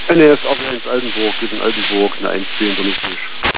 Ne, ist auch 1 Altenburg, wir sind Altenburg, eine 1 10 vernünftig.